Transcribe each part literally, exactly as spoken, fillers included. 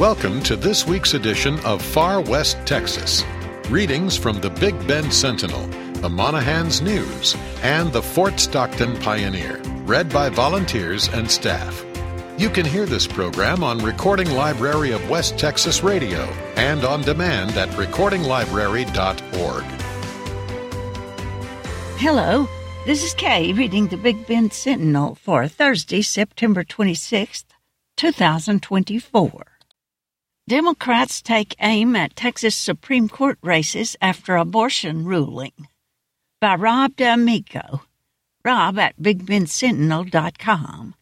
Welcome to this week's edition of Far West Texas. Readings from the Big Bend Sentinel, the Monahans News, and the Fort Stockton Pioneer, read by volunteers and staff. You can hear this program on Recording Library of West Texas Radio and on demand at recording library dot org. Hello, this is Kay reading the Big Bend Sentinel for Thursday, September twenty-sixth, twenty twenty-four. Democrats take aim at Texas Supreme Court races after abortion ruling. By Rob D'Amico. Rob at big bend sentinel dot com.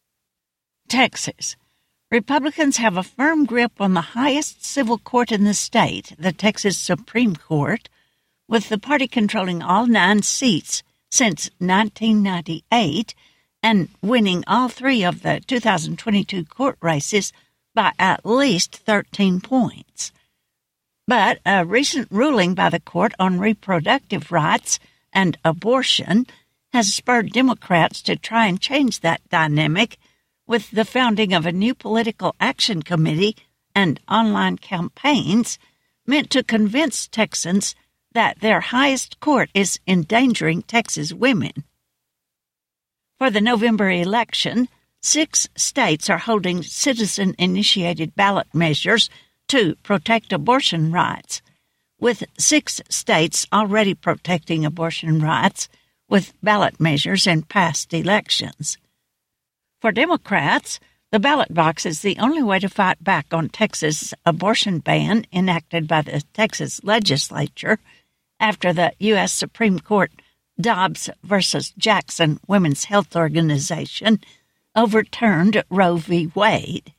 Texas. Republicans have a firm grip on the highest civil court in the state, the Texas Supreme Court, with the party controlling all nine seats since nineteen ninety-eight and winning all three of the two thousand twenty-two court races by at least thirteen points. But a recent ruling by the court on reproductive rights and abortion has spurred Democrats to try and change that dynamic with the founding of a new political action committee and online campaigns meant to convince Texans that their highest court is endangering Texas women. For the November election, six states are holding citizen-initiated ballot measures to protect abortion rights, with six states already protecting abortion rights with ballot measures in past elections. For Democrats, the ballot box is the only way to fight back on Texas' abortion ban enacted by the Texas legislature after the U S Supreme Court Dobbs versus Jackson Women's Health Organization overturned Roe v. Wade.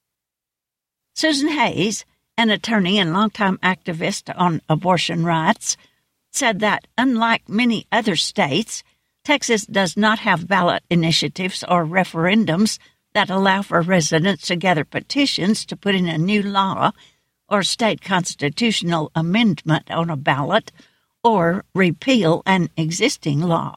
Susan Hayes, an attorney and longtime activist on abortion rights, said that, unlike many other states, Texas does not have ballot initiatives or referendums that allow for residents to gather petitions to put in a new law or state constitutional amendment on a ballot or repeal an existing law.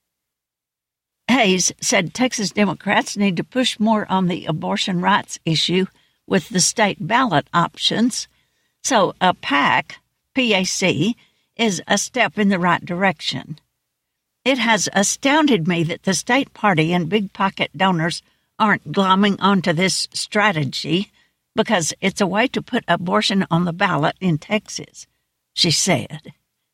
Hayes said Texas Democrats need to push more on the abortion rights issue with the state ballot options, so a PAC, P A C, is a step in the right direction. It has astounded me that the state party and big-pocket donors aren't glomming onto this strategy because it's a way to put abortion on the ballot in Texas, she said.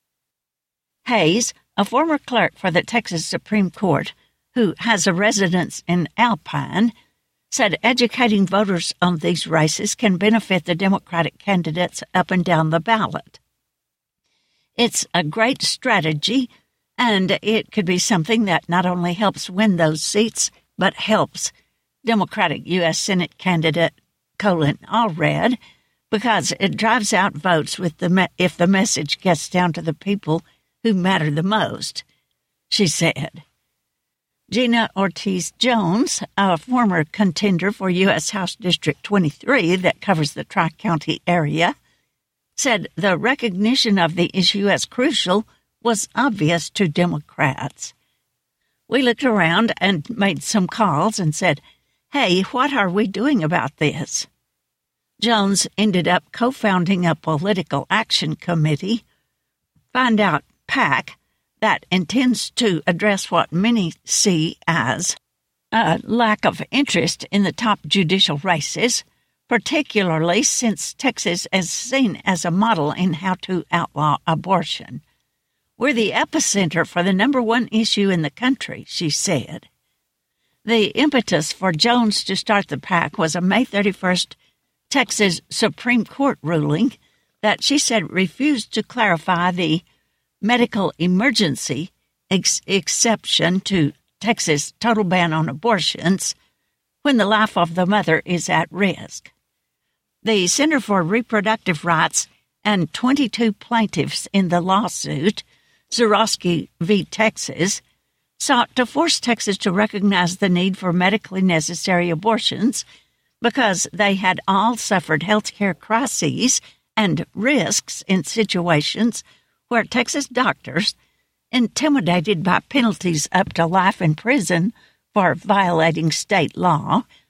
Hayes, a former clerk for the Texas Supreme Court, who has a residence in Alpine, said educating voters on these races can benefit the Democratic candidates up and down the ballot. It's a great strategy, and it could be something that not only helps win those seats, but helps Democratic U S Senate candidate Colin Allred, because it drives out votes with the me- if the message gets down to the people who matter the most, she said. Gina Ortiz-Jones, a former contender for U S House District twenty-three that covers the Tri-County area, said the recognition of the issue as crucial was obvious to Democrats. We looked around and made some calls and said, hey, what are we doing about this? Jones ended up co-founding a political action committee, Find Out PAC, that intends to address what many see as a lack of interest in the top judicial races, particularly since Texas is seen as a model in how to outlaw abortion. We're the epicenter for the number one issue in the country, she said. The impetus for Jones to start the PAC was a May thirty-first Texas Supreme Court ruling that she said refused to clarify the medical emergency ex- exception to Texas' total ban on abortions when the life of the mother is at risk. The Center for Reproductive Rights and twenty-two plaintiffs in the lawsuit, Zurawski v. Texas, sought to force Texas to recognize the need for medically necessary abortions because they had all suffered health care crises and risks in situations where Texas doctors, intimidated by penalties up to life in prison for violating state law,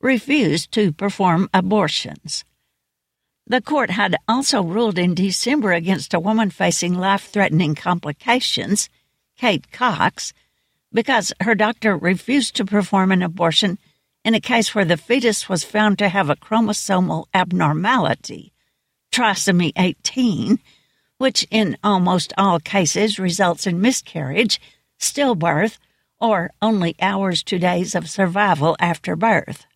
refused to perform abortions. The court had also ruled in December against a woman facing life-threatening complications, Kate Cox, because her doctor refused to perform an abortion in a case where the fetus was found to have a chromosomal abnormality, trisomy eighteen, which in almost all cases results in miscarriage, stillbirth, or only hours to days of survival after birth.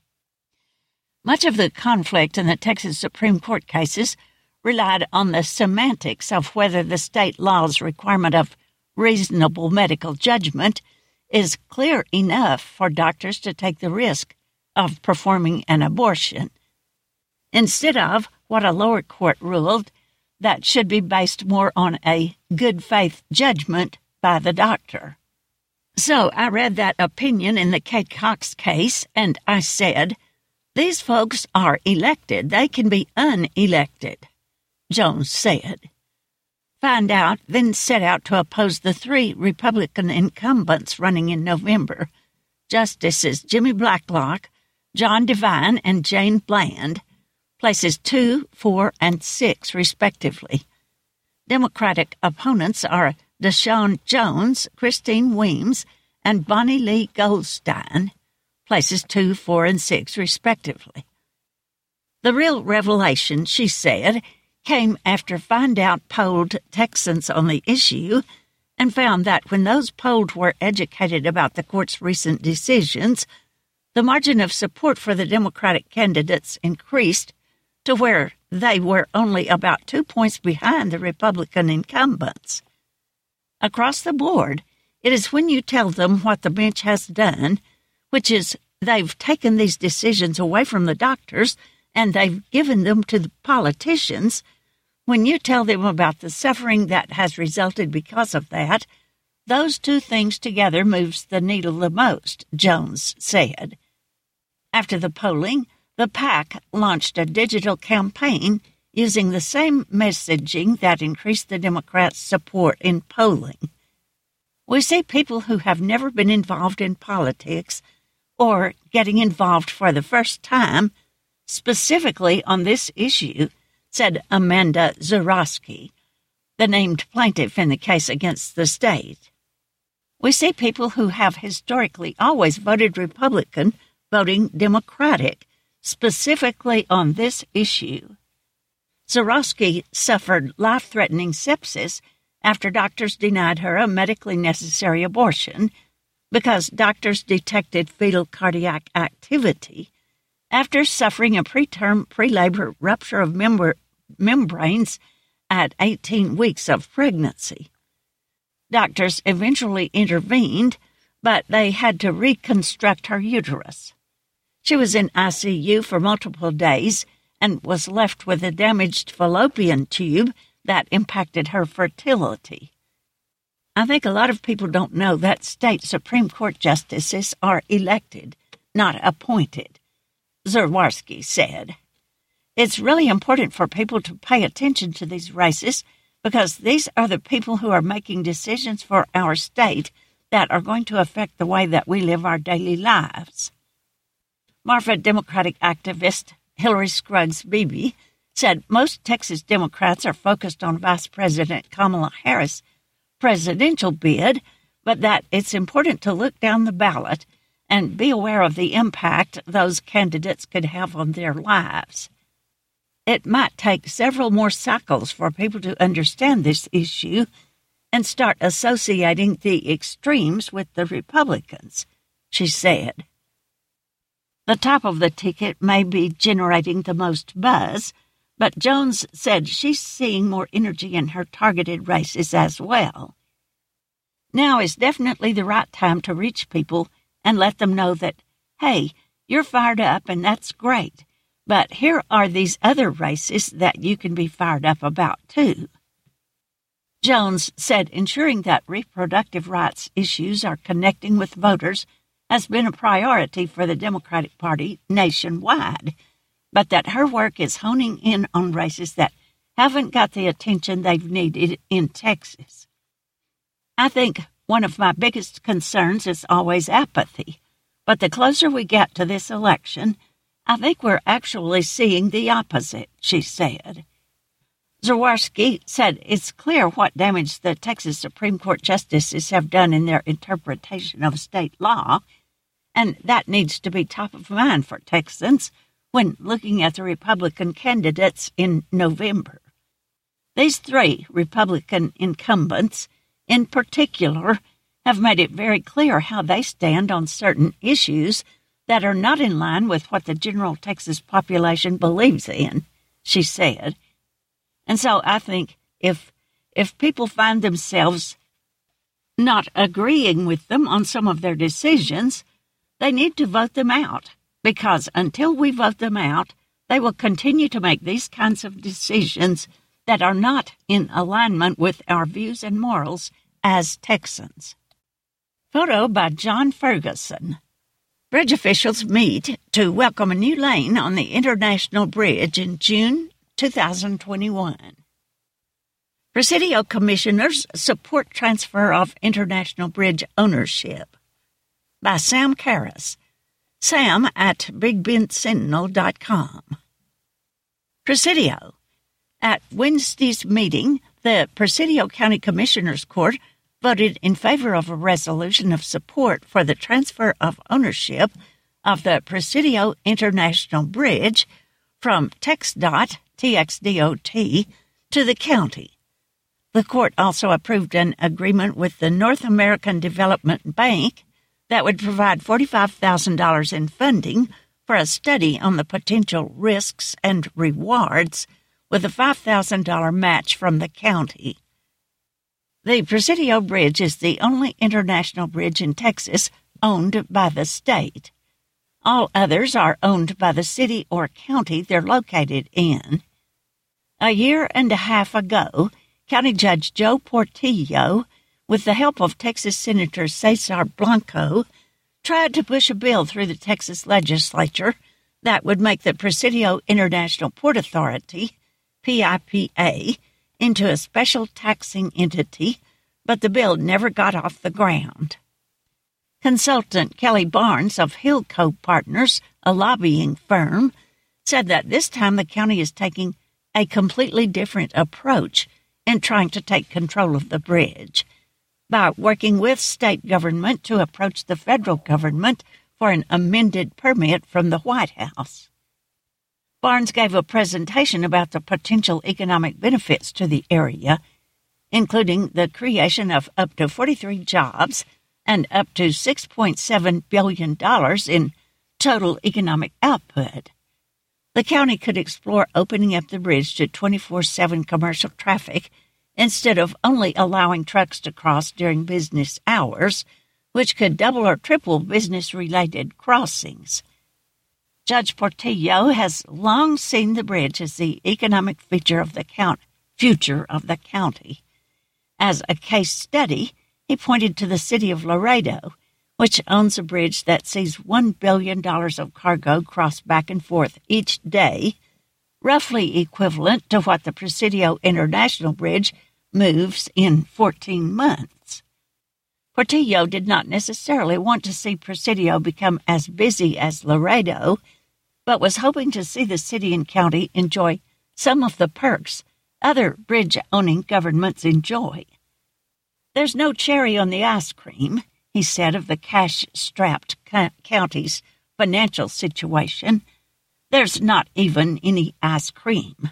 Much of the conflict in the Texas Supreme Court cases relied on the semantics of whether the state law's requirement of reasonable medical judgment is clear enough for doctors to take the risk of performing an abortion, instead of what a lower court ruled that should be based more on a good faith judgment by the doctor. So I read that opinion in the Kate Cox case, and I said, "These folks are elected. They can be unelected," Jones said. Find out, then set out to oppose the three Republican incumbents running in November, Justices Jimmy Blacklock, John Devine, and Jane Bland, places two, four, and six, respectively. Democratic opponents are Deshawn Jones, Christine Weems, and Bonnie Lee Goldstein, places two, four, and six, respectively. The real revelation, she said, came after Find Out polled Texans on the issue and found that when those polled were educated about the court's recent decisions, the margin of support for the Democratic candidates increased to where they were only about two points behind the Republican incumbents. Across the board, it is when you tell them what the bench has done, which is they've taken these decisions away from the doctors and they've given them to the politicians, when you tell them about the suffering that has resulted because of that, those two things together moves the needle the most, Jones said. After the polling, the PAC launched a digital campaign using the same messaging that increased the Democrats' support in polling. We see people who have never been involved in politics or getting involved for the first time, specifically on this issue, said Amanda Zurawski, the named plaintiff in the case against the state. We see people who have historically always voted Republican voting Democratic, specifically on this issue. Zurawski suffered life-threatening sepsis after doctors denied her a medically necessary abortion because doctors detected fetal cardiac activity after suffering a preterm pre-labor rupture of member, membranes at eighteen weeks of pregnancy. Doctors eventually intervened, but they had to reconstruct her uterus. She was in I C U for multiple days and was left with a damaged fallopian tube that impacted her fertility. I think a lot of people don't know that state Supreme Court justices are elected, not appointed, Zurawski said. It's really important for people to pay attention to these races because these are the people who are making decisions for our state that are going to affect the way that we live our daily lives. Marfa Democratic activist Hillary Scruggs Beebe said most Texas Democrats are focused on Vice President Kamala Harris' presidential bid, but that it's important to look down the ballot and be aware of the impact those candidates could have on their lives. It might take several more cycles for people to understand this issue and start associating the extremes with the Republicans, she said. The top of the ticket may be generating the most buzz, but Jones said she's seeing more energy in her targeted races as well. Now is definitely the right time to reach people and let them know that, hey, you're fired up and that's great, but here are these other races that you can be fired up about too. Jones said ensuring that reproductive rights issues are connecting with voters has been a priority for the Democratic Party nationwide, but that her work is honing in on races that haven't got the attention they've needed in Texas. I think one of my biggest concerns is always apathy. But the closer we get to this election, I think we're actually seeing the opposite, she said. Zworyski said it's clear what damage the Texas Supreme Court justices have done in their interpretation of state law, and that needs to be top of mind for Texans when looking at the Republican candidates in November. These three Republican incumbents, in particular, have made it very clear how they stand on certain issues that are not in line with what the general Texas population believes in, she said. And so I think if if people find themselves not agreeing with them on some of their decisions, they need to vote them out, because until we vote them out, they will continue to make these kinds of decisions that are not in alignment with our views and morals as Texans. Photo by John Ferguson. Bridge officials meet to welcome a new lane on the International Bridge in June two thousand twenty-one. Presidio commissioners support transfer of International Bridge ownership. By Sam Karras. Sam at big bend sentinel dot com. Presidio. At Wednesday's meeting, the Presidio County Commissioners Court voted in favor of a resolution of support for the transfer of ownership of the Presidio International Bridge from TxDOT, T X D O T, to the county. The court also approved an agreement with the North American Development Bank that would provide forty-five thousand dollars in funding for a study on the potential risks and rewards, with a five thousand dollars match from the county. The Presidio Bridge is the only international bridge in Texas owned by the state. All others are owned by the city or county they're located in. A year and a half ago, County Judge Joe Portillo, with the help of Texas Senator Cesar Blanco, tried to push a bill through the Texas legislature that would make the Presidio International Port Authority, P I P A, into a special taxing entity, but the bill never got off the ground. Consultant Kelly Barnes of Hillco Partners, a lobbying firm, said that this time the county is taking a completely different approach in trying to take control of the bridge by working with state government to approach the federal government for an amended permit from the White House. Barnes gave a presentation about the potential economic benefits to the area, including the creation of up to forty-three jobs and up to six point seven billion dollars in total economic output. The county could explore opening up the bridge to twenty-four seven commercial traffic instead of only allowing trucks to cross during business hours, which could double or triple business-related crossings. Judge Portillo has long seen the bridge as the economic feature of the count, future of the county. As a case study, he pointed to the city of Laredo, which owns a bridge that sees one billion dollars of cargo cross back and forth each day, roughly equivalent to what the Presidio International Bridge moves in fourteen months. Portillo did not necessarily want to see Presidio become as busy as Laredo, but was hoping to see the city and county enjoy some of the perks other bridge-owning governments enjoy. There's no cherry on the ice cream, he said of the cash-strapped county's financial situation. There's not even any ice cream.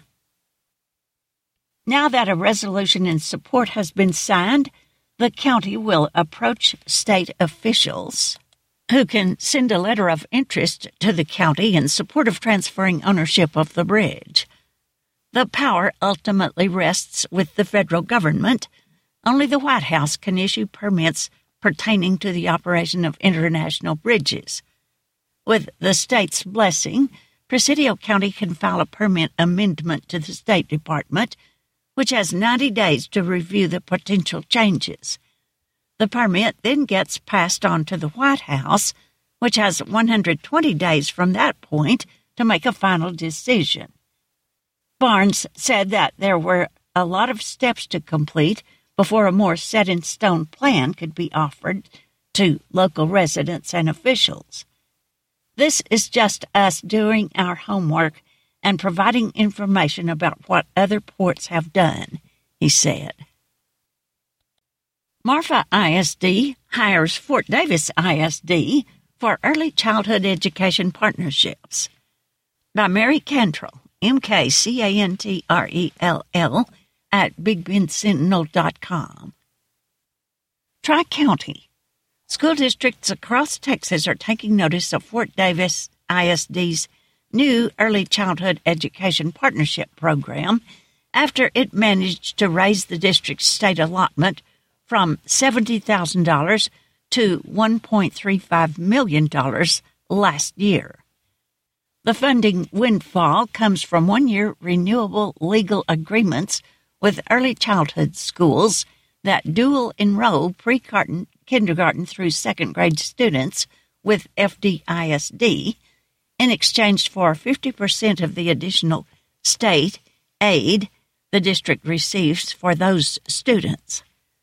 Now that a resolution in support has been signed, the county will approach state officials who can send a letter of interest to the county in support of transferring ownership of the bridge. The power ultimately rests with the federal government. Only the White House can issue permits pertaining to the operation of international bridges. With the state's blessing, Presidio County can file a permit amendment to the State Department, which has ninety days to review the potential changes. The permit then gets passed on to the White House, which has one hundred twenty days from that point to make a final decision. Barnes said that there were a lot of steps to complete before a more set-in-stone plan could be offered to local residents and officials. This is just us doing our homework and providing information about what other ports have done, he said. Marfa I S D hires Fort Davis I S D for early childhood education partnerships. By Mary Cantrell, M K C A N T R E L L, at big bend sentinel dot com. Tri-County. School districts across Texas are taking notice of Fort Davis I S D's new Early Childhood Education Partnership Program after it managed to raise the district's state allotment from seventy thousand dollars to one point three five million dollars last year. The funding windfall comes from one-year renewable legal agreements with early childhood schools that dual-enroll pre-kindergarten through second grade students with F D I S D in exchange for fifty percent of the additional state aid the district receives for those students.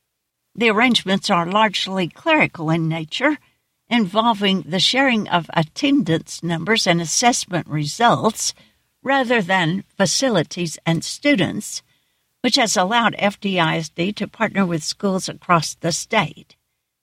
The arrangements are largely clerical in nature, involving the sharing of attendance numbers and assessment results rather than facilities and students, which has allowed F D I S D to partner with schools across the state.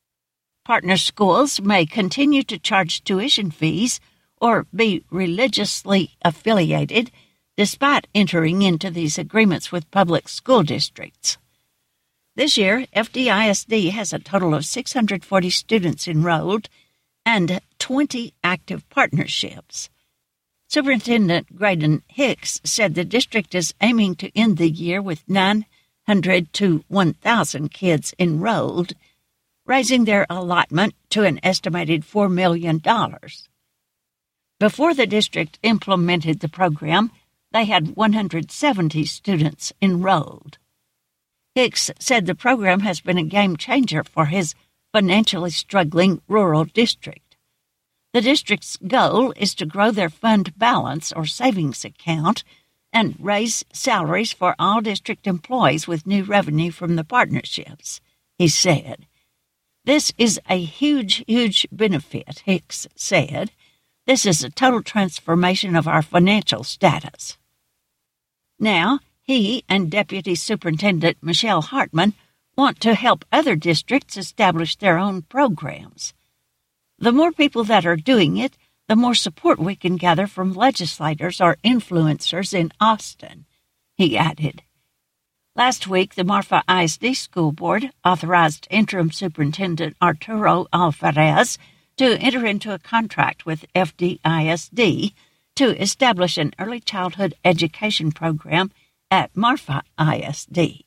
Partner schools may continue to charge tuition fees or be religiously affiliated despite entering into these agreements with public school districts. This year, F D I S D has a total of six hundred forty students enrolled and twenty active partnerships. Superintendent Graydon Hicks said the district is aiming to end the year with nine hundred to one thousand kids enrolled, raising their allotment to an estimated four million dollars. Before the district implemented the program, they had one hundred seventy students enrolled. Hicks said the program has been a game changer for his financially struggling rural district. The district's goal is to grow their fund balance or savings account and raise salaries for all district employees with new revenue from the partnerships, he said. This is a huge, huge benefit, Hicks said. This is a total transformation of our financial status. Now, he and Deputy Superintendent Michelle Hartman want to help other districts establish their own programs. The more people that are doing it, the more support we can gather from legislators or influencers in Austin, he added. Last week, the Marfa I S D School Board authorized Interim Superintendent Arturo Alvarez to enter into a contract with F D I S D to establish an early childhood education program at Marfa I S D.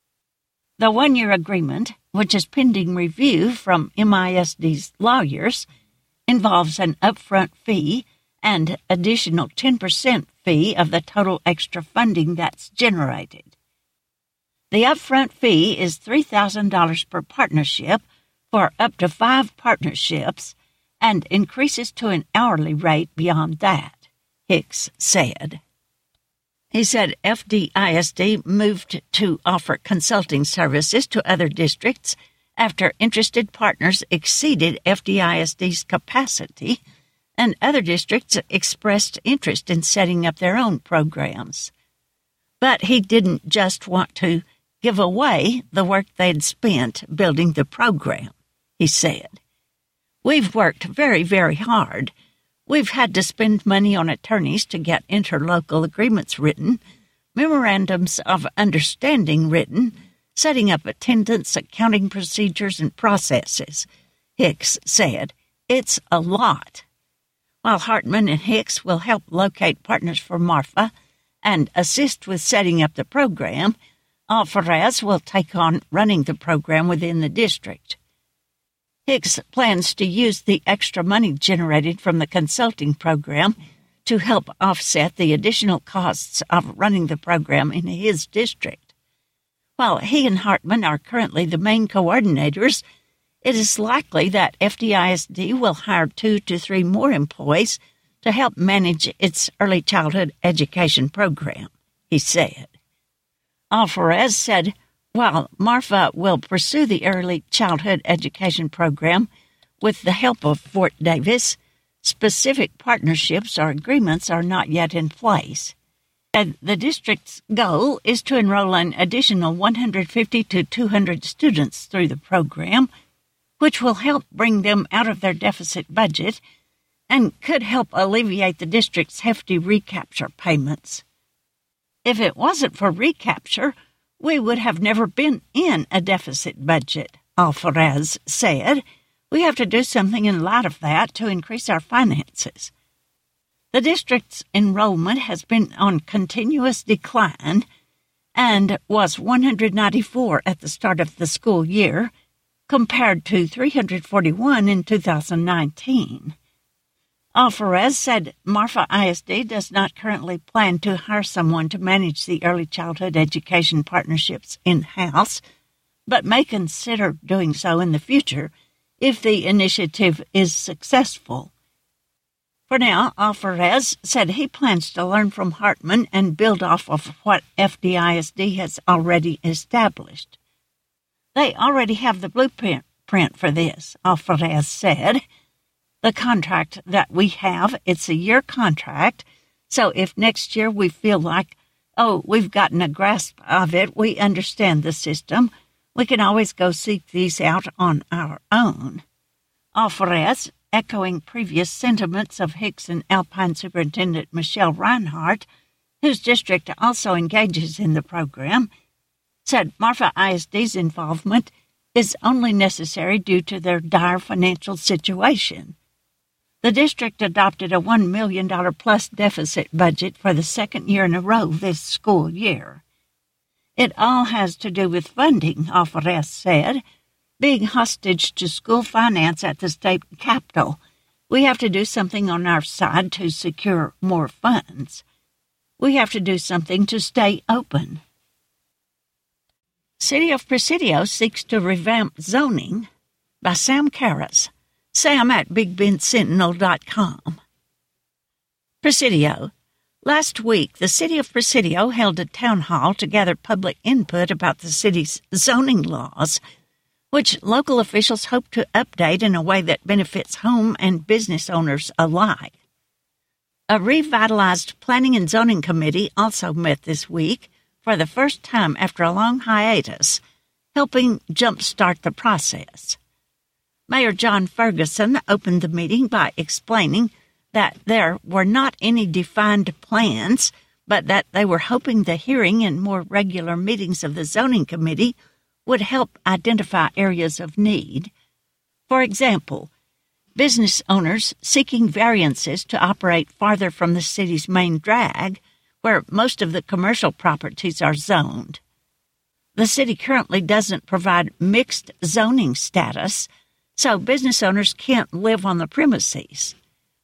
The one-year agreement, which is pending review from M I S D's lawyers, involves an upfront fee and additional ten percent fee of the total extra funding that's generated. The upfront fee is three thousand dollars per partnership for up to five partnerships and increases to an hourly rate beyond that, Hicks said. He said F D I S D moved to offer consulting services to other districts after interested partners exceeded F D I S D's capacity, and other districts expressed interest in setting up their own programs. But he didn't just want to give away the work they'd spent building the program, he said. We've worked very, very hard. We've had to spend money on attorneys to get interlocal agreements written, memorandums of understanding written, setting up attendance, accounting procedures, and processes, Hicks said. It's a lot. While Hartman and Hicks will help locate partners for Marfa and assist with setting up the program, Alvarez will take on running the program within the district. Hicks plans to use the extra money generated from the consulting program to help offset the additional costs of running the program in his district. While he and Hartman are currently the main coordinators, it is likely that F D I S D will hire two to three more employees to help manage its early childhood education program, he said. Alvarez said, while Marfa will pursue the early childhood education program, with the help of Fort Davis, specific partnerships or agreements are not yet in place. And the district's goal is to enroll an additional one hundred fifty to two hundred students through the program, which will help bring them out of their deficit budget and could help alleviate the district's hefty recapture payments. If it wasn't for recapture, we would have never been in a deficit budget, Alvarez said. We have to do something in light of that to increase our finances. The district's enrollment has been on continuous decline and was one hundred ninety-four at the start of the school year, compared to three hundred forty-one in two thousand nineteen. Alvarez said Marfa I S D does not currently plan to hire someone to manage the early childhood education partnerships in-house, but may consider doing so in the future if the initiative is successful. For now, Alvarez said he plans to learn from Hartman and build off of what F D I S D has already established. They already have the blueprint for this, Alvarez said. The contract that we have, it's a year contract, so if next year we feel like, oh, we've gotten a grasp of it, we understand the system, we can always go seek these out on our own. Alvarez, echoing previous sentiments of Hickson Alpine Superintendent Michelle Reinhardt, whose district also engages in the program, said Marfa I S D's involvement is only necessary due to their dire financial situation. The district adopted a one million dollars plus deficit budget for the second year in a row this school year. It all has to do with funding, Alvarez said. Being hostage to school finance at the state capitol, we have to do something on our side to secure more funds. We have to do something to stay open. City of Presidio seeks to revamp zoning by Sam Karras. Sam at big bend sentinel dot com. Presidio. Last week, the City of Presidio held a town hall to gather public input about the city's zoning laws, which local officials hope to update in a way that benefits home and business owners alike. A revitalized Planning and Zoning Committee also met this week for the first time after a long hiatus, helping jumpstart the process. Mayor John Ferguson opened the meeting by explaining that there were not any defined plans, but that they were hoping the hearing and more regular meetings of the zoning committee would help identify areas of need. For example, business owners seeking variances to operate farther from the city's main drag, where most of the commercial properties are zoned. The city currently doesn't provide mixed zoning status, so business owners can't live on the premises.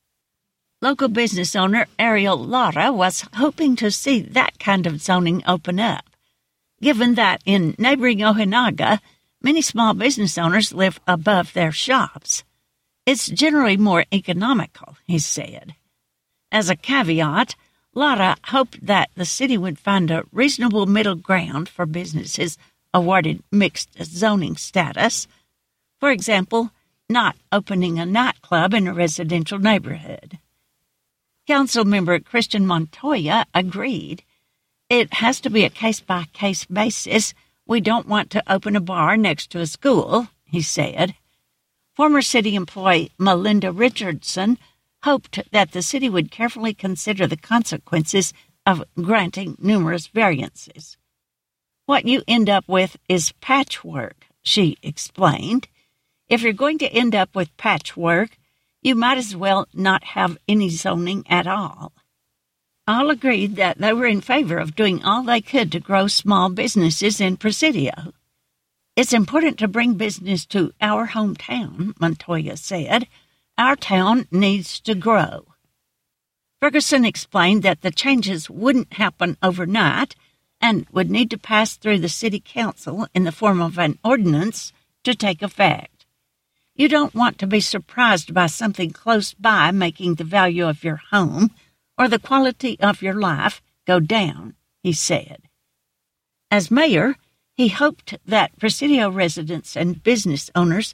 Local business owner Ariel Lara was hoping to see that kind of zoning open up, given that in neighboring Ojinaga, many small business owners live above their shops. It's generally more economical, he said. As a caveat, Lara hoped that the city would find a reasonable middle ground for businesses awarded mixed zoning status. For example, not opening a nightclub in a residential neighborhood. Councilmember Christian Montoya agreed. It has to be a case-by-case basis. We don't want to open a bar next to a school, he said. Former city employee Melinda Richardson hoped that the city would carefully consider the consequences of granting numerous variances. What you end up with is patchwork, she explained. If you're going to end up with patchwork, you might as well not have any zoning at all. All agreed that they were in favor of doing all they could to grow small businesses in Presidio. It's important to bring business to our hometown, Montoya said. Our town needs to grow. Ferguson explained that the changes wouldn't happen overnight and would need to pass through the city council in the form of an ordinance to take effect. You don't want to be surprised by something close by making the value of your home or the quality of your life go down, he said. As mayor, he hoped that Presidio residents and business owners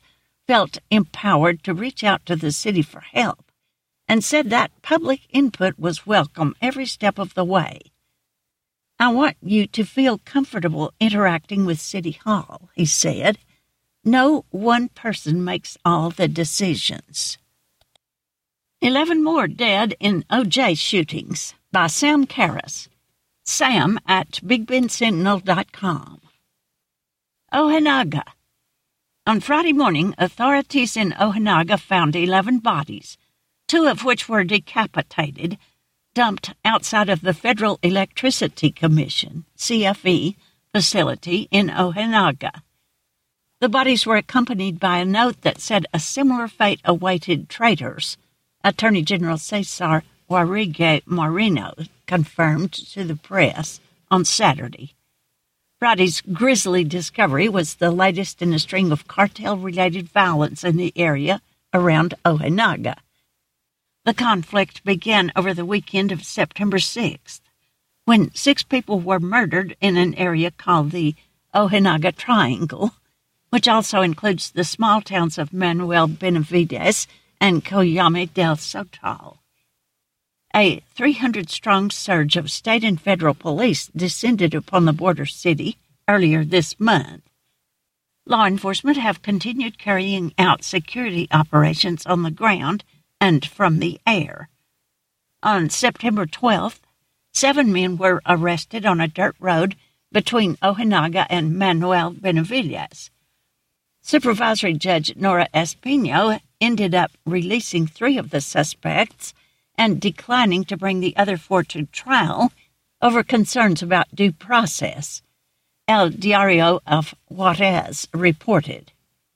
felt empowered to reach out to the city for help and said that public input was welcome every step of the way. "I want you to feel comfortable interacting with City Hall," he said. "No one person makes all the decisions." Eleven more dead in O J shootings by Sam Karras. Sam at big bend sentinel dot com. Ojinaga. On Friday morning, authorities in Ojinaga found eleven bodies, two of which were decapitated, dumped outside of the Federal Electricity Commission, C F E, facility in Ojinaga. The bodies were accompanied by a note that said a similar fate awaited traitors, Attorney General Cesar Huarrigue Moreno confirmed to the press on Saturday. Friday's grisly discovery was the latest in a string of cartel-related violence in the area around Ojinaga. The conflict began over the weekend of September sixth, when six people were murdered in an area called the Ojinaga Triangle, which also includes the small towns of Manuel Benavides and Coyame del Sotal. A three hundred strong surge of state and federal police descended upon the border city earlier this month. Law enforcement have continued carrying out security operations on the ground and from the air. On September twelfth, seven men were arrested on a dirt road between Ojinaga and Manuel Benavides. Supervisory Judge Nora Espino ended up releasing three of the suspects and declining to bring the other four to trial over concerns about due process, El Diario of Juarez reported.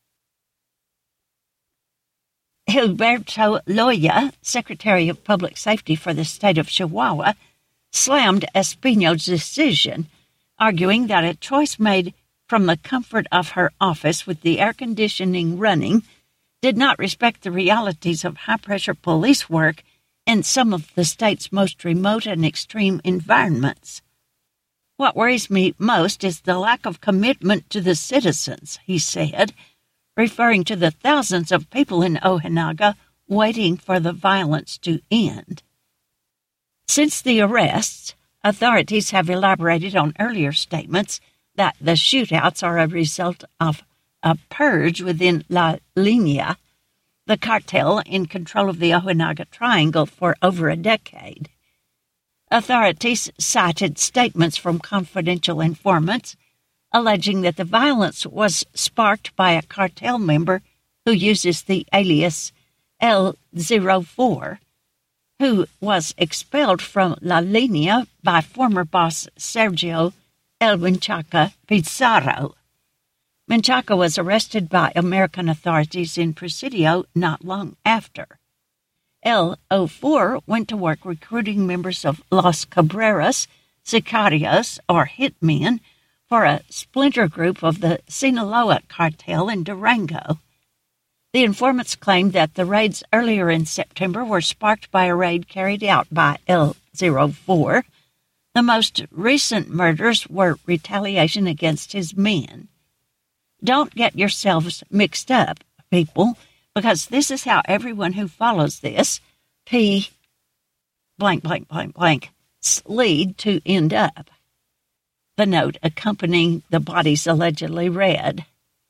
Gilberto Loya, Secretary of Public Safety for the state of Chihuahua, slammed Espino's decision, arguing that a choice made from the comfort of her office with the air conditioning running did not respect the realities of high-pressure police work in some of the state's most remote and extreme environments. "What worries me most is the lack of commitment to the citizens," he said, referring to the thousands of people in Ojinaga waiting for the violence to end. Since the arrests, authorities have elaborated on earlier statements that the shootouts are a result of a purge within La Línea, the cartel in control of the Ojinaga Triangle for over a decade. Authorities cited statements from confidential informants alleging that the violence was sparked by a cartel member who uses the alias El zero four, who was expelled from La Línea by former boss Sergio El Menchaca Pizarro. Menchaca was arrested by American authorities in Presidio not long after. El zero four went to work recruiting members of Los Cabreras, Sicarios, or hitmen, for a splinter group of the Sinaloa cartel in Durango. The informants claimed that the raids earlier in September were sparked by a raid carried out by El zero four. The most recent murders were retaliation against his men. Don't get yourselves mixed up, people, because this is how everyone who follows this, P blank, blank, blank, blank, lead to end up. The note accompanying the bodies allegedly read.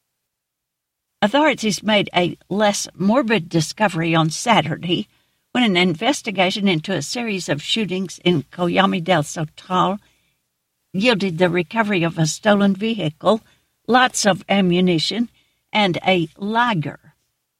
Authorities made a less morbid discovery on Saturday when an investigation into a series of shootings in Coyame del Sotal yielded the recovery of a stolen vehicle, lots of ammunition, and a liger.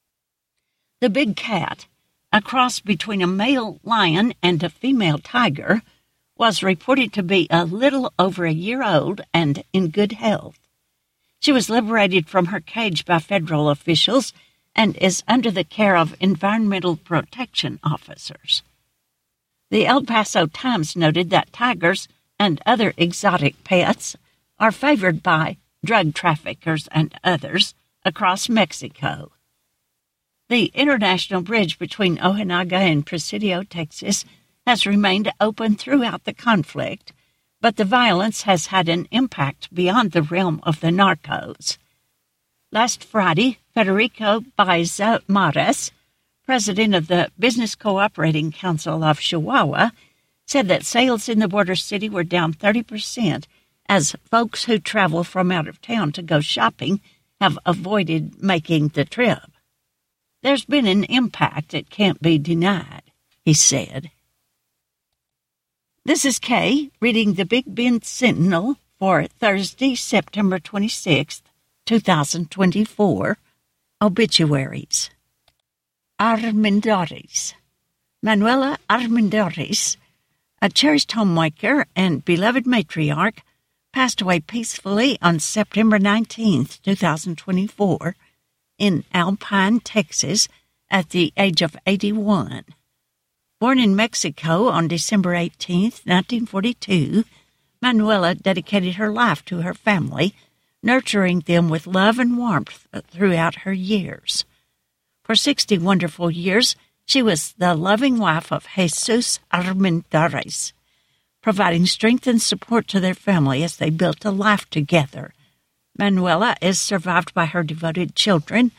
The big cat, a cross between a male lion and a female tiger, was reported to be a little over a year old and in good health. She was liberated from her cage by federal officials and is under the care of environmental protection officers. The El Paso Times noted that tigers and other exotic pets are favored by drug traffickers and others across Mexico. The international bridge between Ojinaga and Presidio, Texas, has remained open throughout the conflict, but the violence has had an impact beyond the realm of the narcos. Last Friday, Federico Baiza Mares, president of the Business Cooperating Council of Chihuahua, said that sales in the border city were down thirty percent as folks who travel from out of town to go shopping have avoided making the trip. There's been an impact that can't be denied, he said. This is Kay reading the Big Bend Sentinel for Thursday, September twenty-sixth, two thousand twenty-four. Obituaries. Armendariz. Manuela Armendariz, a cherished homemaker and beloved matriarch, passed away peacefully on September nineteenth, two thousand twenty-four, in Alpine, Texas, at the age of eighty-one. Born in Mexico on December eighteenth, nineteen forty-two, Manuela dedicated her life to her family, nurturing them with love and warmth throughout her years. For sixty wonderful years, she was the loving wife of Jesus Armendariz, providing strength and support to their family as they built a life together. Manuela is survived by her devoted children,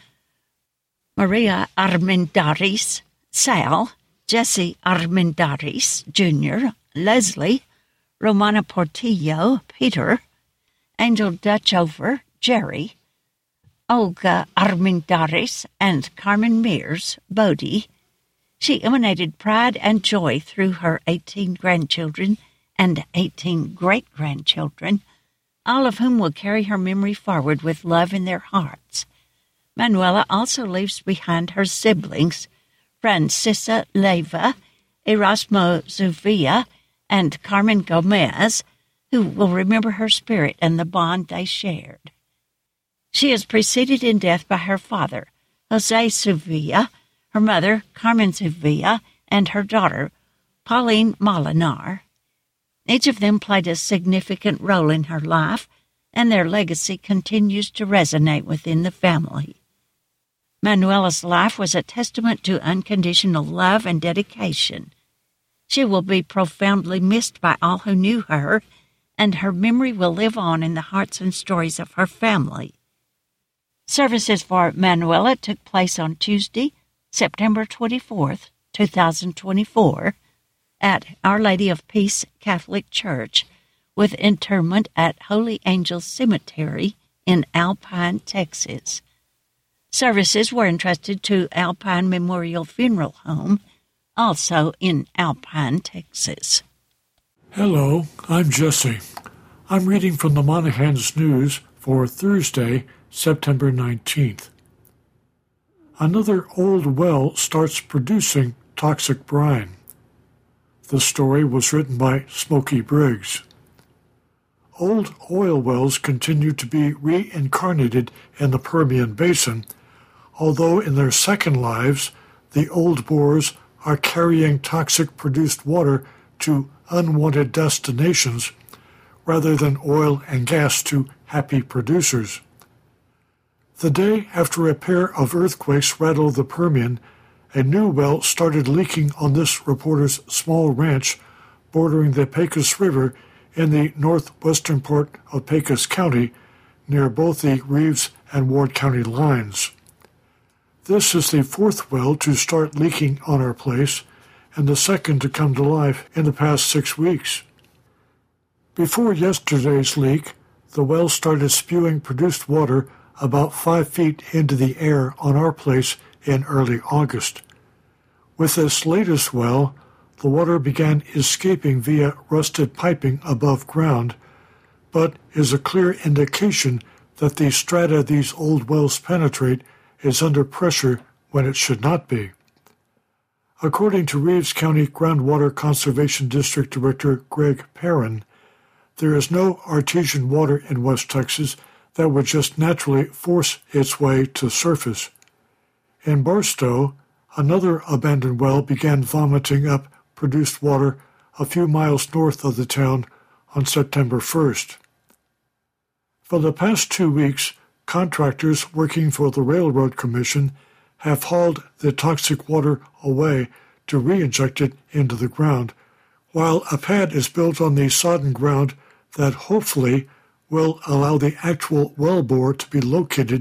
Maria Armendariz, Sal, Jesse Armendariz, Junior, Leslie, Romana Portillo, Peter, Angel Dutchover, Jerry, Olga Armendariz, and Carmen Mears, Bodie. She emanated pride and joy through her eighteen grandchildren and eighteen great-grandchildren, all of whom will carry her memory forward with love in their hearts. Manuela also leaves behind her siblings, Francisa Leyva, Erasmo Zuvia, and Carmen Gomez, who will remember her spirit and the bond they shared. She is preceded in death by her father, Jose Zuvia, her mother, Carmen Zuvia, and her daughter, Pauline Molinar. Each of them played a significant role in her life, and their legacy continues to resonate within the family. Manuela's life was a testament to unconditional love and dedication. She will be profoundly missed by all who knew her, and her memory will live on in the hearts and stories of her family. Services for Manuela took place on Tuesday, September twenty-fourth, two thousand twenty-four, at Our Lady of Peace Catholic Church, with interment at Holy Angels Cemetery in Alpine, Texas. Services were entrusted to Alpine Memorial Funeral Home, also in Alpine, Texas. Hello, I'm Jesse. I'm reading from the Monahans News for Thursday, September nineteenth. Another old well starts producing toxic brine. The story was written by Smokey Briggs. Old oil wells continue to be reincarnated in the Permian Basin, although in their second lives, the old bores are carrying toxic produced water to unwanted destinations rather than oil and gas to happy producers. The day after a pair of earthquakes rattled the Permian, a new well started leaking on this reporter's small ranch bordering the Pecos River in the northwestern part of Pecos County, near both the Reeves and Ward County lines. This is the fourth well to start leaking on our place, and the second to come to life in the past six weeks. Before yesterday's leak, the well started spewing produced water about five feet into the air on our place in early August. With this latest well, the water began escaping via rusted piping above ground, but is a clear indication that the strata these old wells penetrate is under pressure when it should not be. According to Reeves County Groundwater Conservation District Director Greg Perrin, there is no artesian water in West Texas that would just naturally force its way to surface. In Barstow, another abandoned well began vomiting up produced water a few miles north of the town on September first. For the past two weeks, contractors working for the Railroad Commission have hauled the toxic water away to re-inject it into the ground, while a pad is built on the sodden ground that hopefully will allow the actual well bore to be located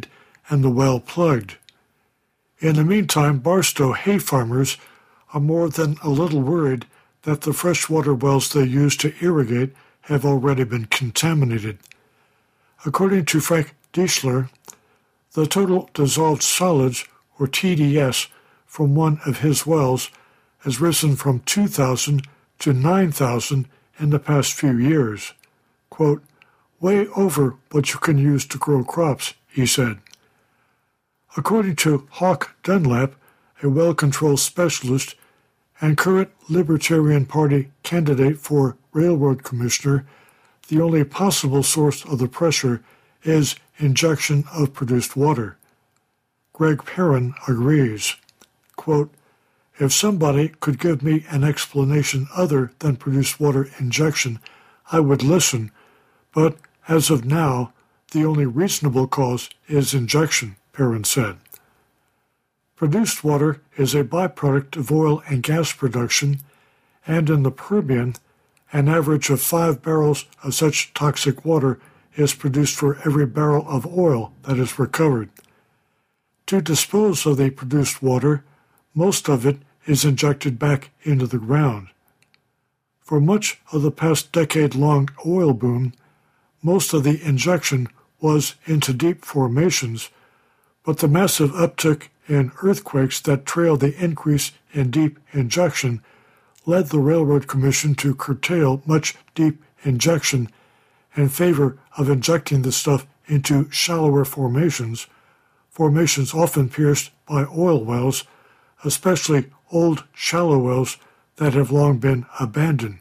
and the well plugged. In the meantime, Barstow hay farmers are more than a little worried that the freshwater wells they use to irrigate have already been contaminated. According to Frank Deichler, the total dissolved solids, or T D S, from one of his wells has risen from two thousand to nine thousand in the past few years. Quote, way over what you can use to grow crops, he said. According to Hawk Dunlap, a well control specialist and current Libertarian Party candidate for railroad commissioner, the only possible source of the pressure is injection of produced water. Greg Perrin agrees. Quote, if somebody could give me an explanation other than produced water injection, I would listen, but as of now, the only reasonable cause is injection, Perrin said. Produced water is a byproduct of oil and gas production, and in the Permian, an average of five barrels of such toxic water is produced for every barrel of oil that is recovered. To dispose of the produced water, most of it is injected back into the ground. For much of the past decade-long oil boom, most of the injection was into deep formations, but the massive uptick in earthquakes that trailed the increase in deep injection led the Railroad Commission to curtail much deep injection in favor of injecting the stuff into shallower formations, formations often pierced by oil wells, especially old shallow wells that have long been abandoned.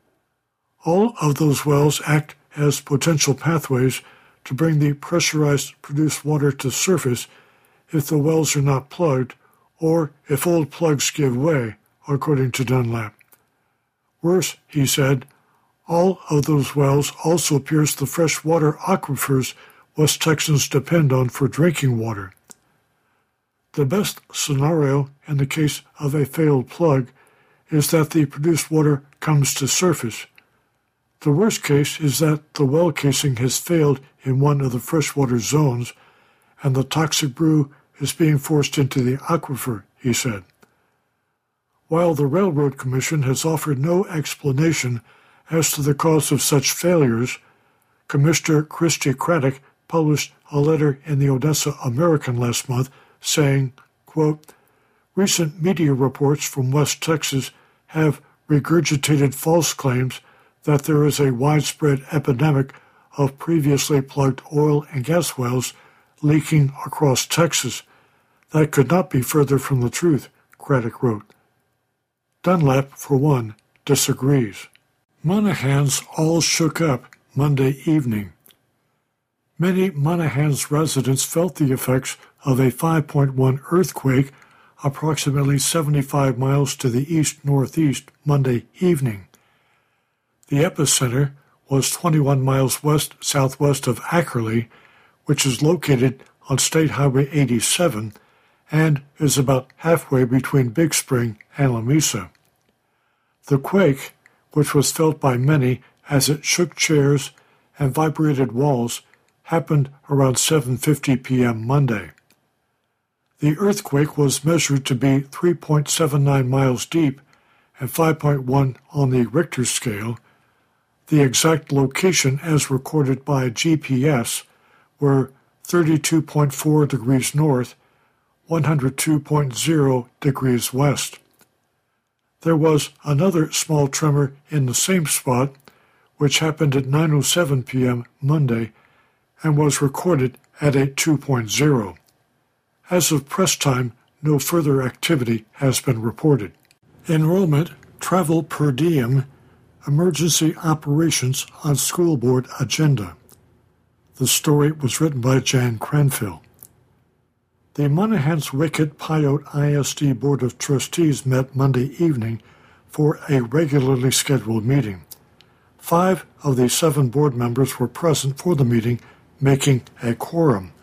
All of those wells act as potential pathways to bring the pressurized produced water to surface if the wells are not plugged or if old plugs give way, according to Dunlap. Worse, he said, all of those wells also pierce the freshwater aquifers West Texans depend on for drinking water. The best scenario in the case of a failed plug is that the produced water comes to surface. The worst case is that the well casing has failed in one of the freshwater zones and the toxic brew is being forced into the aquifer, he said. While the Railroad Commission has offered no explanation as to the cause of such failures, Commissioner Christy Craddock published a letter in the Odessa American last month saying, quote, recent media reports from West Texas have regurgitated false claims that there is a widespread epidemic of previously plugged oil and gas wells leaking across Texas. That could not be further from the truth, Craddock wrote. Dunlap, for one, disagrees. Monahans all shook up Monday evening. Many Monahans residents felt the effects of a five point one earthquake approximately seventy-five miles to the east-northeast Monday evening. The epicenter was twenty-one miles west-southwest of Ackerley, which is located on State Highway eighty-seven and is about halfway between Big Spring and Lamesa. The quake, which was felt by many as it shook chairs and vibrated walls, happened around seven fifty p.m. Monday. The earthquake was measured to be three point seven nine miles deep and five point one on the Richter scale. The exact location as recorded by G P S were thirty-two point four degrees north, one hundred two point zero degrees west. There was another small tremor in the same spot, which happened at nine oh seven p.m. Monday and was recorded at a two point oh. As of press time, no further activity has been reported. Enrollment, travel per diem, emergency operations on school board agenda. The story was written by Jan Cranfill. The Monahans Wickett Pyote I S D Board of Trustees met Monday evening for a regularly scheduled meeting. Five of the seven board members were present for the meeting, making a quorum.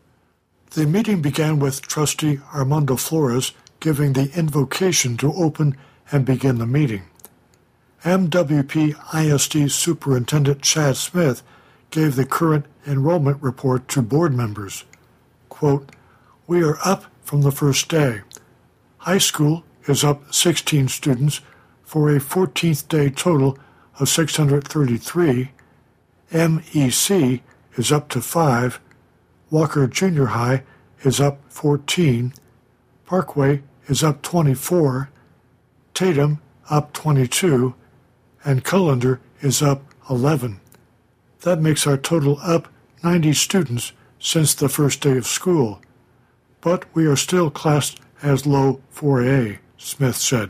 The meeting began with Trustee Armando Flores giving the invocation to open and begin the meeting. M W P I S D Superintendent Chad Smith gave the current enrollment report to board members. Quote, Quote, "We are up from the first day. High school is up sixteen students for a fourteenth day total of six hundred thirty-three. M E C is up to five. Walker Junior High is up fourteen. Parkway is up twenty-four. Tatum up twenty-two. And Cullender is up eleven. That makes our total up ninety students since the first day of school. But we are still classed as low four A, Smith said.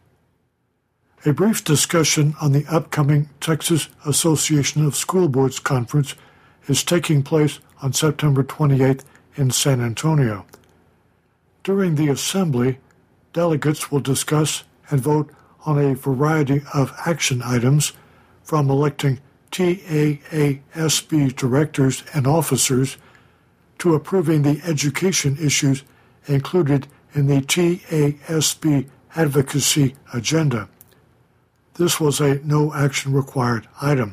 A brief discussion on the upcoming Texas Association of School Boards Conference is taking place on September twenty-eighth in San Antonio. During the assembly, delegates will discuss and vote on a variety of action items, from electing T A A S B directors and officers to approving the education issues included in the T A S B advocacy agenda. This was a no-action required item.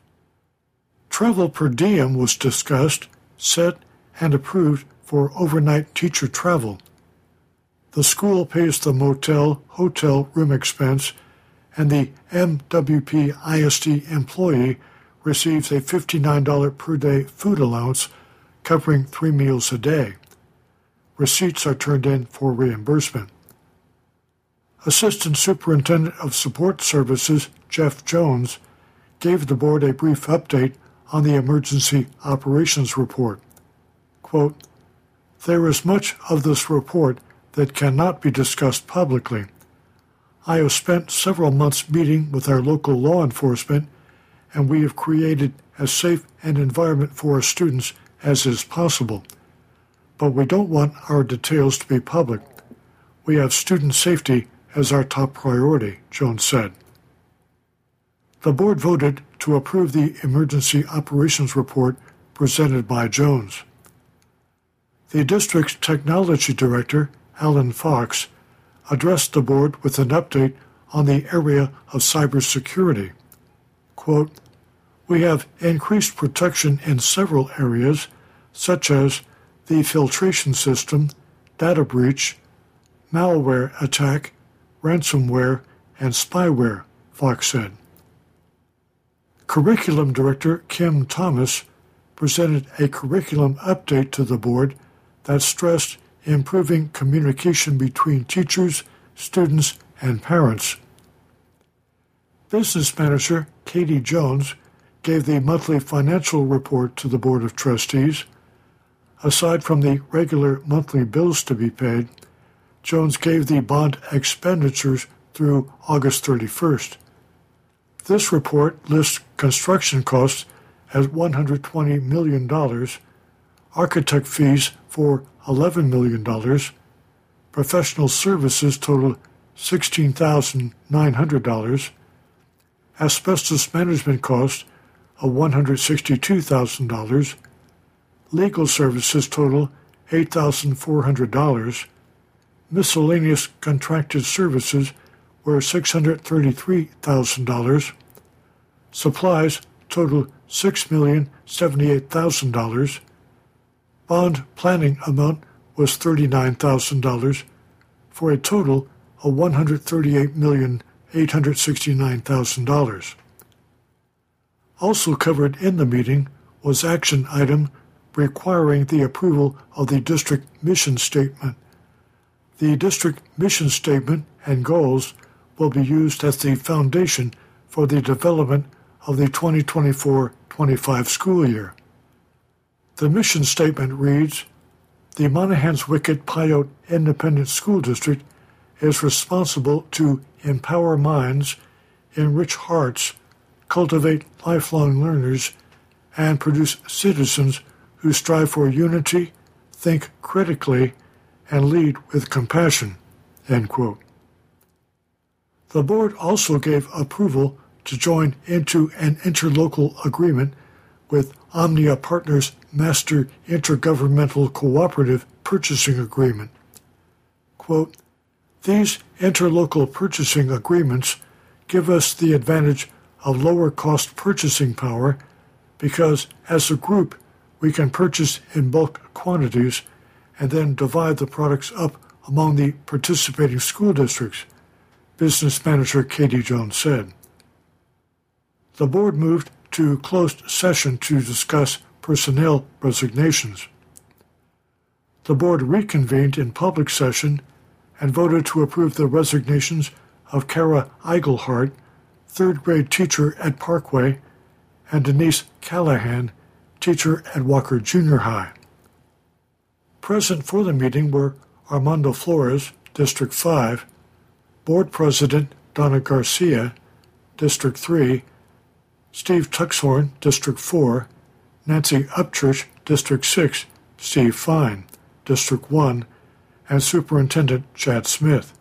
Travel per diem was discussed, set, and approved for overnight teacher travel. The school pays the motel, hotel room expense, and the M W P I S D employee receives a fifty-nine dollars per day food allowance covering three meals a day. Receipts are turned in for reimbursement. Assistant Superintendent of Support Services Jeff Jones gave the board a brief update on the Emergency Operations Report. Quote, "There is much of this report that cannot be discussed publicly. I have spent several months meeting with our local law enforcement, and we have created as safe an environment for our students as is possible. But we don't want our details to be public. We have student safety as our top priority," Jones said. The board voted to approve the Emergency Operations Report presented by Jones. The district's technology director, Alan Fox, addressed the board with an update on the area of cybersecurity. Quote, "We have increased protection in several areas, such as the filtration system, data breach, malware attack, ransomware, and spyware," Fox said. Curriculum Director Kim Thomas presented a curriculum update to the board that stressed improving communication between teachers, students, and parents. Business Manager Katie Jones gave the monthly financial report to the Board of Trustees. Aside from the regular monthly bills to be paid, Jones gave the bond expenditures through August thirty-first. This report lists construction costs at one hundred twenty million dollars, architect fees for eleven million dollars, professional services total sixteen thousand nine hundred dollars, asbestos management costs of one hundred sixty-two thousand dollars, legal services total eight thousand four hundred dollars, miscellaneous contracted services were six hundred thirty-three thousand dollars, supplies total six million seventy-eight thousand dollars, bond planning amount was thirty-nine thousand dollars, for a total of one hundred thirty-eight million eight hundred sixty-nine thousand dollars. Also covered in the meeting was action item requiring the approval of the district mission statement. The district mission statement and goals will be used as the foundation for the development of the twenty twenty-four twenty-five school year. The mission statement reads, "The Monahans-Wickett Pyote Independent School District is responsible to empower minds, enrich hearts, cultivate lifelong learners, and produce citizens who strive for unity, think critically, and lead with compassion." End quote. The board also gave approval to join into an interlocal agreement with Omnia Partners Master Intergovernmental Cooperative Purchasing Agreement. Quote, "These interlocal purchasing agreements give us the advantage of lower cost purchasing power because, as a group, we can purchase in bulk quantities and then divide the products up among the participating school districts, business manager Katie Jones said. The board moved to closed session to discuss personnel resignations. The board reconvened in public session and voted to approve the resignations of Kara Eigelhart, third-grade teacher at Parkway, and Denise Callahan, teacher at Walker Junior High. Present for the meeting were Armando Flores, District five, Board President Donna Garcia, District three, Steve Tuxhorn, District four, Nancy Upchurch, District six, Steve Fine, District one, and Superintendent Chad Smith.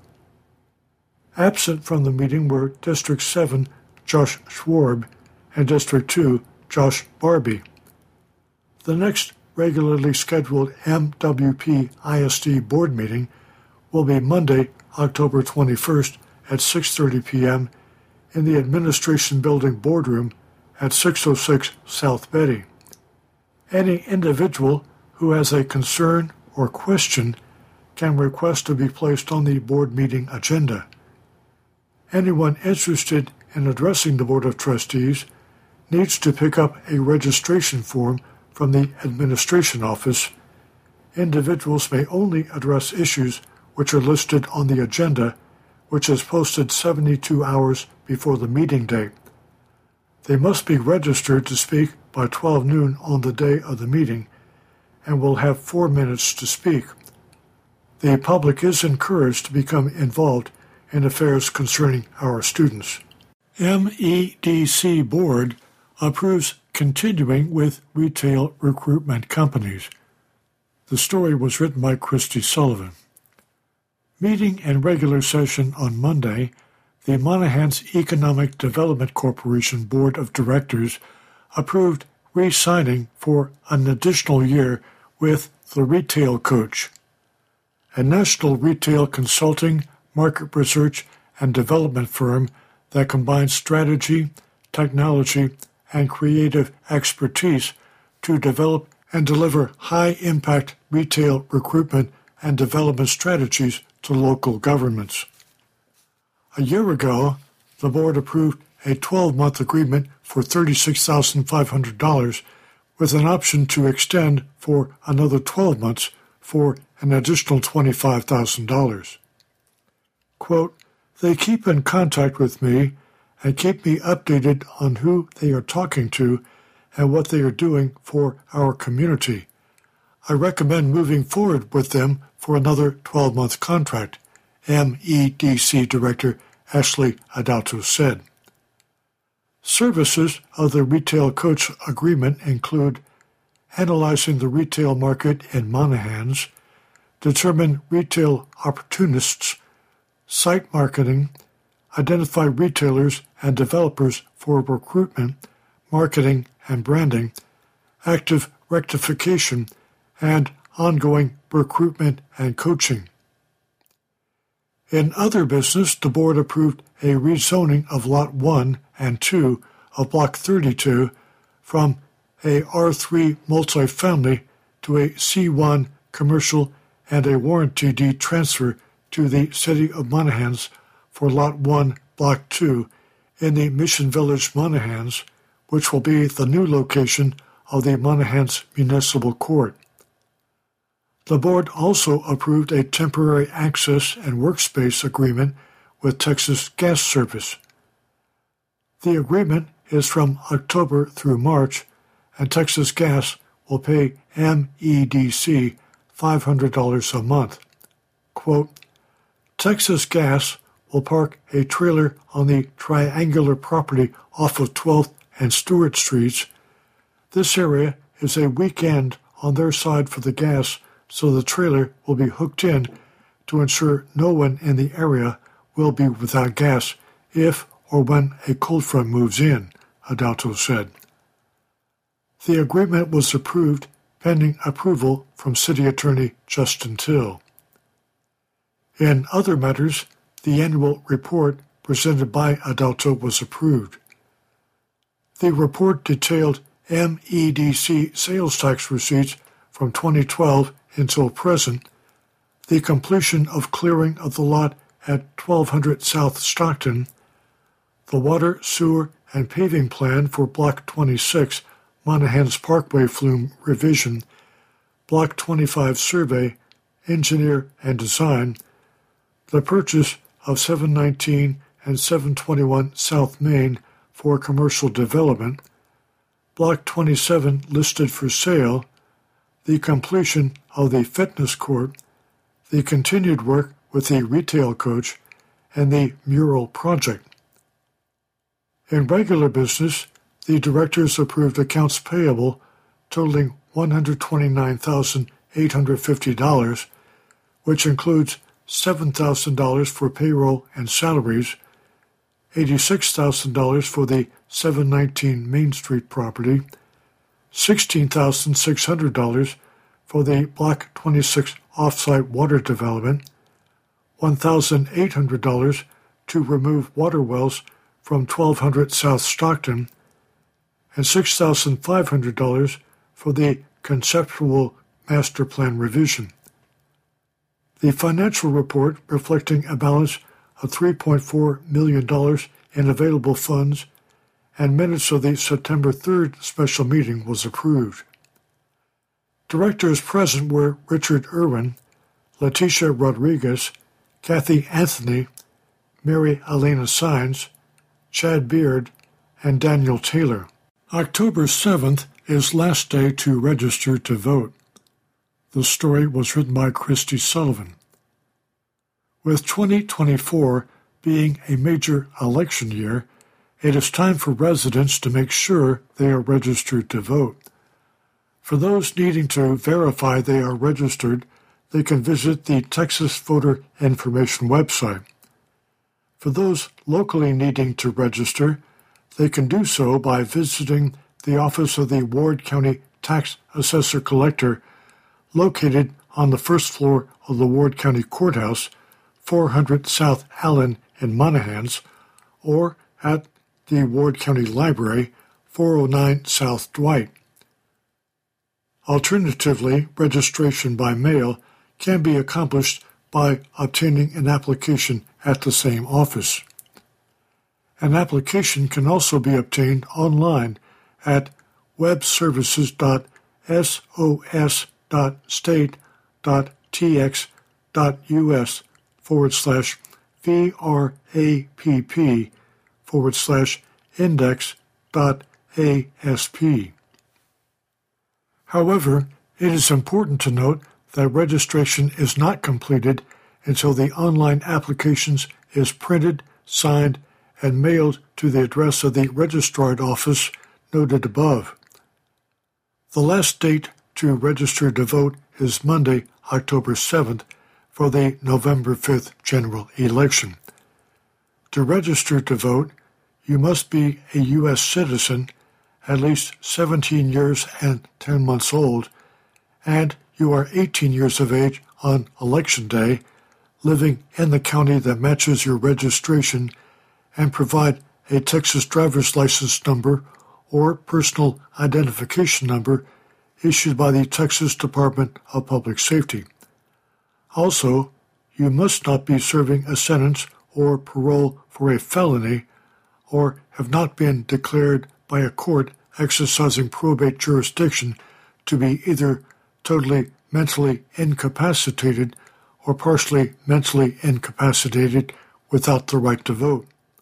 Absent from the meeting were District seven, Josh Schwarb, and District two, Josh Barbie. The next regularly scheduled M W P I S D board meeting will be Monday, October twenty-first at six thirty p.m. in the Administration Building Boardroom at six oh six South Betty. Any individual who has a concern or question can request to be placed on the board meeting agenda. Anyone interested in addressing the Board of Trustees needs to pick up a registration form from the administration office. Individuals may only address issues which are listed on the agenda, which is posted seventy-two hours before the meeting date. They must be registered to speak by twelve noon on the day of the meeting and will have four minutes to speak. The public is encouraged to become involved in affairs concerning our students. M E D C Board approves continuing with retail recruitment companies. The story was written by Christy Sullivan. Meeting in regular session on Monday, the Monahans Economic Development Corporation Board of Directors approved re-signing for an additional year with the Retail Coach, a national retail consulting, market research, and development firm that combines strategy, technology, and creative expertise to develop and deliver high-impact retail recruitment and development strategies to local governments. A year ago, the board approved a twelve-month agreement for thirty-six thousand five hundred dollars with an option to extend for another twelve months for an additional twenty-five thousand dollars. Quote, "They keep in contact with me and keep me updated on who they are talking to and what they are doing for our community. I recommend moving forward with them for another twelve-month contract," M E D C Director Ashley Adalto said. Services of the Retail Coach Agreement include analyzing the retail market in Monahans, determine retail opportunists, site marketing, identify retailers and developers for recruitment, marketing and branding, active rectification, and ongoing recruitment and coaching. In other business, the board approved a rezoning of Lot one and two of Block thirty-two from a R three multifamily to a C one commercial and a warranty deed transfer to the City of Monahans for Lot one, Block two in the Mission Village, Monahans, which will be the new location of the Monahans Municipal Court. The board also approved a temporary access and workspace agreement with Texas Gas Service. The agreement is from October through March, and Texas Gas will pay M E D C five hundred dollars a month. Quote, "Texas Gas will park a trailer on the triangular property off of twelfth and Stewart Streets. This area is a weekend on their side for the gas, so the trailer will be hooked in to ensure no one in the area will be without gas if or when a cold front moves in," Adalto said. The agreement was approved pending approval from City Attorney Justin Till. In other matters, the annual report presented by Adalto was approved. The report detailed M E D C sales tax receipts from twenty twelve until present, the completion of clearing of the lot at twelve hundred South Stockton, the water, sewer, and paving plan for Block twenty-six, Monahans Parkway Flume Revision, Block twenty-five Survey, Engineer and Design, the purchase of seven nineteen and seven twenty-one South Main for commercial development, Block twenty-seven listed for sale, the completion of the fitness court, the continued work with the retail coach, and the mural project. In regular business, the directors approved accounts payable totaling one hundred twenty-nine thousand eight hundred fifty dollars, which includes seven thousand dollars for payroll and salaries, eighty-six thousand dollars for the seven nineteen Main Street property, sixteen thousand six hundred dollars for the Block twenty-six off-site water development, one thousand eight hundred dollars to remove water wells from twelve hundred South Stockton, and six thousand five hundred dollars for the conceptual master plan revision. The financial report, reflecting a balance of three point four million dollars in available funds, and minutes of the September third special meeting was approved. Directors present were Richard Irwin, Leticia Rodriguez, Kathy Anthony, Mary Elena Sines, Chad Beard, and Daniel Taylor. October seventh is last day to register to vote. The story was written by Christy Sullivan. With twenty twenty-four being a major election year, it is time for residents to make sure they are registered to vote. For those needing to verify they are registered, they can visit the Texas Voter Information website. For those locally needing to register, they can do so by visiting the office of the Ward County Tax Assessor Collector, located on the first floor of the Ward County Courthouse, four hundred South Allen in Monahans, or at the Ward County Library, four oh nine South Dwight. Alternatively, registration by mail can be accomplished by obtaining an application at the same office. An application can also be obtained online at webservices.sos.state.tx.us forward slash VRAPP forward slash index dot ASP. However, it is important to note that registration is not completed until the online applications is printed, signed, and mailed to the address of the registrar's office noted above. The last date to register to vote is Monday, October seventh, for the November fifth general election. To register to vote, you must be a U S citizen, at least seventeen years and ten months old, and you are eighteen years of age on Election Day, living in the county that matches your registration, and provide a Texas driver's license number or personal identification number issued by the Texas Department of Public Safety. Also, you must not be serving a sentence or parole for a felony, or have not been declared by a court exercising probate jurisdiction to be either totally mentally incapacitated or partially mentally incapacitated without the right to vote.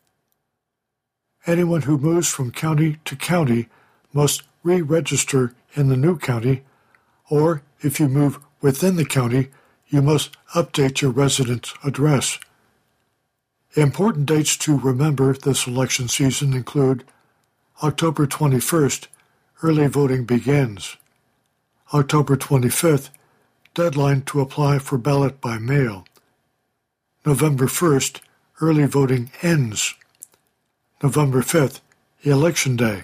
Anyone who moves from county to county must re-register in the new county, or if you move within the county, you must update your residence address. Important dates to remember this election season include October twenty-first, early voting begins. October twenty-fifth, deadline to apply for ballot by mail. November first, early voting ends. November fifth, Election Day.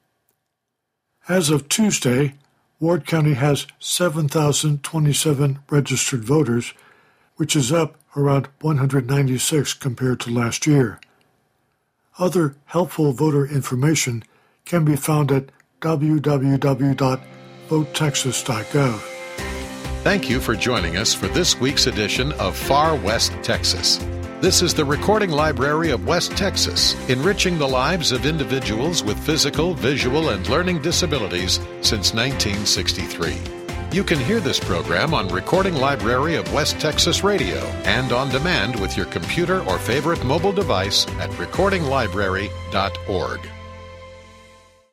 As of Tuesday, Ward County has seven thousand twenty-seven registered voters, which is up around one hundred ninety-six compared to last year. Other helpful voter information can be found at w w w dot vote texas dot gov. Thank you for joining us for this week's edition of Far West Texas. This is the Recording Library of West Texas, enriching the lives of individuals with physical, visual, and learning disabilities since nineteen sixty-three. You can hear this program on Recording Library of West Texas Radio and on demand with your computer or favorite mobile device at recording library dot org.